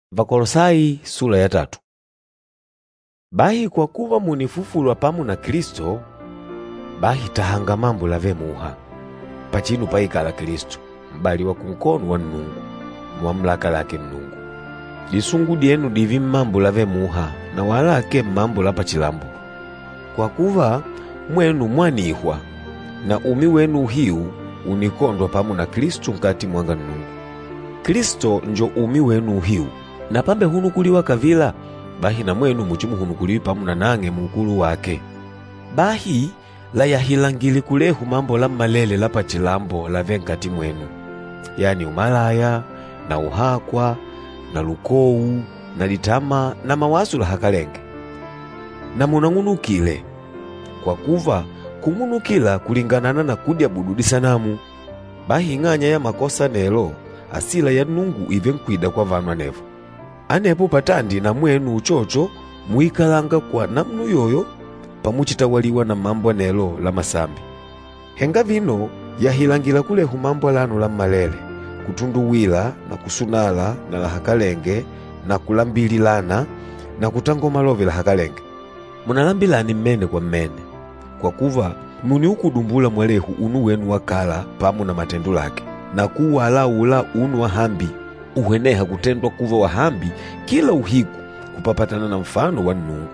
Vakolosai sura ya 3. Bahi kwa kuva munifufulwa pamu na Kristo, bahi tahanga mambo lave muha. Pachinu paikala Kristo, mbali wa kunkono wa Nnungu, mwamlaka lake Nnungu. Lisungu dienu divi mambo lave muha, na walake mambo la pachilambo. Kwa kuva mwenu mwanihwa, na umi wenu hiu unikondwa pamu na Kristo nkati mwanga Nnungu. Kristo njo umi wenu hiu, na pambe hunukuliwa kavila, bahi na mwenu muchimu hunukuliwi pamu na nange mukulu wake. Bahi la yahilangili kulehu mambo la malele la pachilambo la venkati mwenu, yani umalaya, na uhakwa, na lukou, na litama, na mawasu la hakalenge. Na munangunukile, kwa kuva kungunukila kulinganana na kudya bududi sanamu. Bahi ng'anya ya makosa nelo, asila ya Nnungu ivenkwida kwa vanwa nevo. Anepo patandi na mwenu uchocho muikalanga kwa namnu yoyo, pamuchitawaliwa na mambo nelo la masambi. Henga vino yahilangila kulehu mambo lano la malele, kutunduwila na kusunala na la hakalenge, na kulambililana na kutangoma love la hakalenge. Munalambilani mmene kwa mmene, kwa kuva muni ukudumbula mwelehu unu wenu wakala pamu na matendo lake, na kuwala ula unu wa hambi uheneha kutendwa kuva wa hambi kila uhiku kupapatana na mfano wa Nnungu.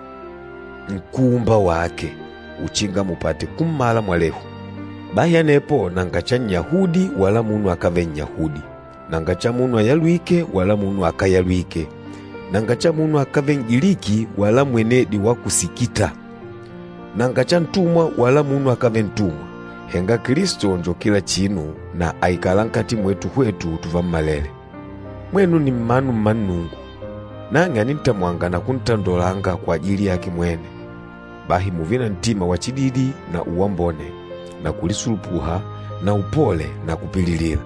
Nkuumba wake uchinga mupate kumala mwalehu. Bahi anepo nangacha Nyahudi wala munu akave Nyahudi, nangacha munu ayalwike wala munu akayalwike, nangacha munu akave Ngiliki wala mwenedi wa kusikita, nangacha ntumwa wala munu akave ntumwa. Henga Kristo njo kila chinu, na aikalankati mwetu hwetu tuva malele. Mwenu ni mmanu Nnungu, nange anintamwanga na kuntandolanga kwa ajili yake mwene. Bahi muvina ntima wa chididi na uwambone, na kulisulupuha, na upole na kupililila.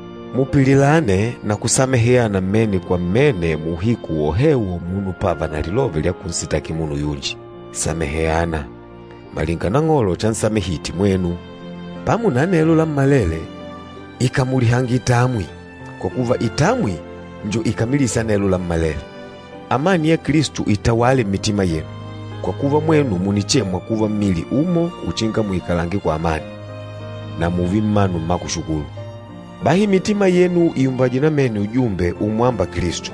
Mupililane na kusameheana mmene kwa mmene muhiku wohewo munu pava na lilove lya kunsitaki munu yunji. Sameheana, malinga na ng'olo chansamehiti mwenu. Pamu na nelo la malele, ikamulihangi itamwi, kwa kuva itamwi njo ikamilisa nelo la malele. Amani ya Kristu itawale mitima yenu, kwa kuva mwenu munichemwa kuva mili umo uchinga muikalangi kwa amani, na muvi mmanu makushukulu. Bahi mitima yenu iumbaji na mene ujumbe umwamba Kristu,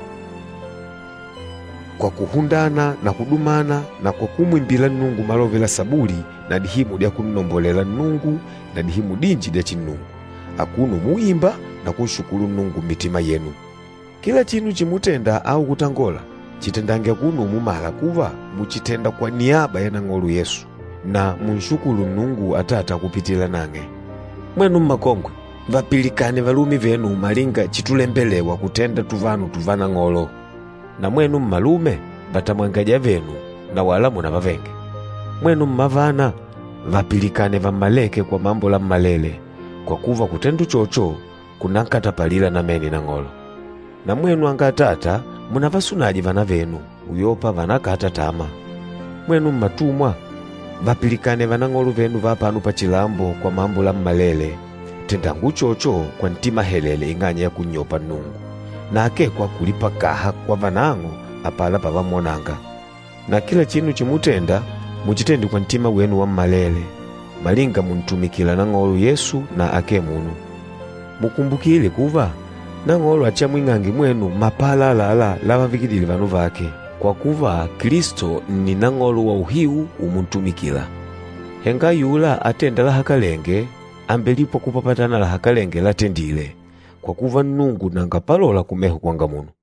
kwa kuhundana na kudumana, na kwa kumwimbila Nnungu malove la saburi na dihimu dia kunnombolela Nnungu na dihimu dinji dia chinnungu. Akunu muimba na kunshukulu Nnungu mitima yenu. Kila chinu chimutenda au kutangola, chitendange kunu mumala kuva muchitenda kwa niaba ya nang'olu Yesu, na munshukulu Nnungu atata kupitila nange. Mwenu mmakongwe, vapilikane valumi venu malinga chitulembelewa kutenda tuvanu tuvana ng'olo. Na mwenu mmalume, vatamwangaja venu na wala muna vavenge. Mwenu mmavana, vapilikane vamaleke kwa mambo la malele, kwa kuva kutendu chocho kunankatapalila na meni na ng'olo. Na mwenu angatata, muna vasunaji vana venu, uyopa vanakata tama. Mwenu mmatumwa, vapilikane vana ng'olo venu vapanu pachilambo kwa mambo la malele, tendangu chocho kwa ntima helele inganya ya kunyopa Nnungu, na akekwa kulipa kaha kwa vanango apala pavamonanga. Na kila chinu chimutenda, muchitendi kwa ntima wenu wa malele, malinga muntumikila na ng'olo Yesu na ake munu. Mukumbukile kuva na ng'olo acha mwing'angi mwenu mapala lala lava vikidili vanu vake, kwa kuva Kristo ni na ng'olo wa uhiu umuntumikila. Henga yula atenda la hakalenge, ambelipo kupapatana la hakalenge latendile, kwa kuva Nnungu nangapalola kumehu kwanga munu.